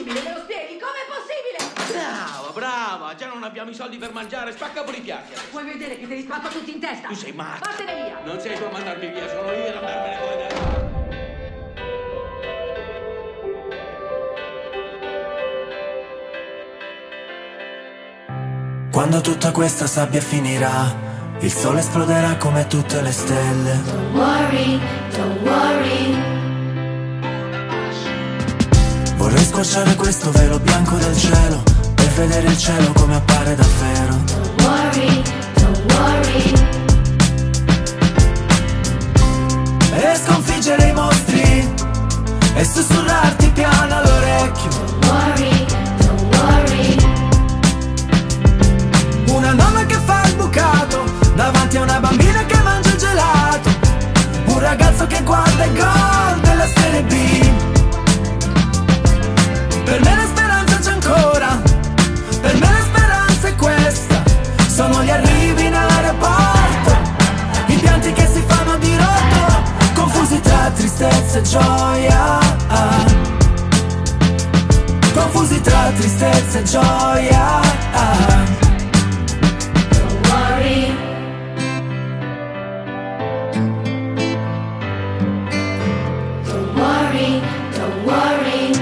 possibile? Me lo spieghi? Com'è possibile? Brava, già non abbiamo i soldi per mangiare, spacca pure i chiacchiere. Vuoi vedere che te li spacco tutti in testa? Tu sei matta. Vattene via! Non sei tu a mandarmi via, sono io ad andarmene con le mani. Quando tutta questa sabbia finirà, il sole esploderà come tutte le stelle. Don't worry, don't worry. Vorrei squarciare questo velo bianco del cielo per vedere il cielo come appare davvero. Don't worry, don't worry. E sconfiggere i mostri e sussurrarti piano all'orecchio. Don't worry, don't worry. Una nonna che fa il bucato davanti a una bambina che mangia il gelato. Un ragazzo che guarda il gol della Serie B. Per me la speranza c'è ancora, per me la speranza è questa. Sono gli arrivi in aeroporto, i pianti che si fanno di rotto, confusi tra tristezza e gioia. Confusi tra tristezza e gioia. Don't worry. Don't worry, don't worry.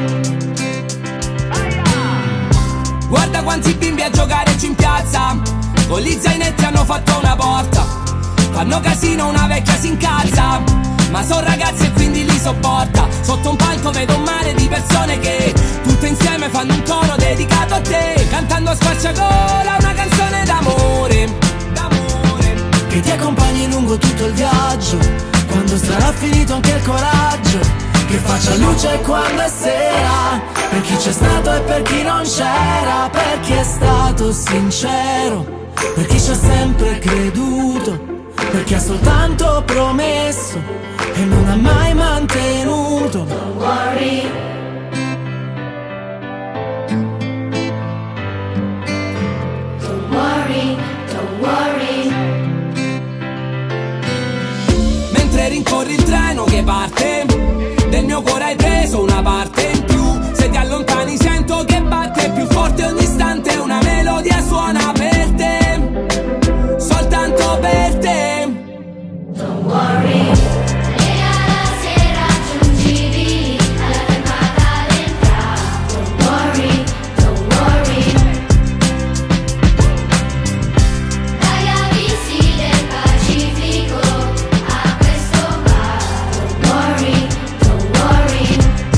Guarda quanti bimbi a giocare giù in piazza, con gli zainetti hanno fatto una porta. Fanno casino, una vecchia si incazza, ma son ragazzi e quindi li sopporta. Sotto un palco vedo un mare di persone che tutte insieme fanno un coro dedicato a te, cantando a squarciagola una canzone d'amore, d'amore, Che ti accompagni lungo tutto il viaggio, quando sarà finito anche il coraggio. Che faccia luce quando è sera, per chi c'è stato e per chi non c'era. Per chi è stato sincero, per chi ci ha sempre creduto, per chi ha soltanto promesso e non ha mai mantenuto. Don't worry. Don't worry, don't worry. mentre rincorri il treno che parte. Del mio cuore hai preso una parte in più. Se ti allontani sento che batte più forte ogni istante. Una melodia suona per te, soltanto per te. Don't worry. E alla sera giungivi alla fermata d'entrata. Don't worry, don't worry. Dagli abissi del Pacifico a questo bar. Don't worry, don't worry.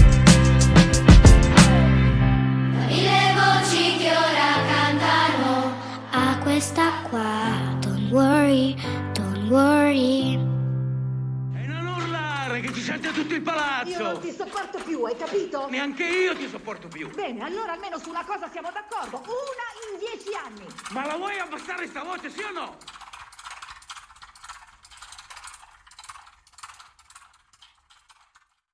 Le voci che ora cantano a questa qua. Don't worry, don't worry. E non urlare, che ci sente tutto il palazzo! Io non ti sopporto più, hai capito? Neanche io ti sopporto più! Bene, allora almeno su una cosa siamo d'accordo. Una in 10 anni. Ma la vuoi abbassare stavolta, sì o no?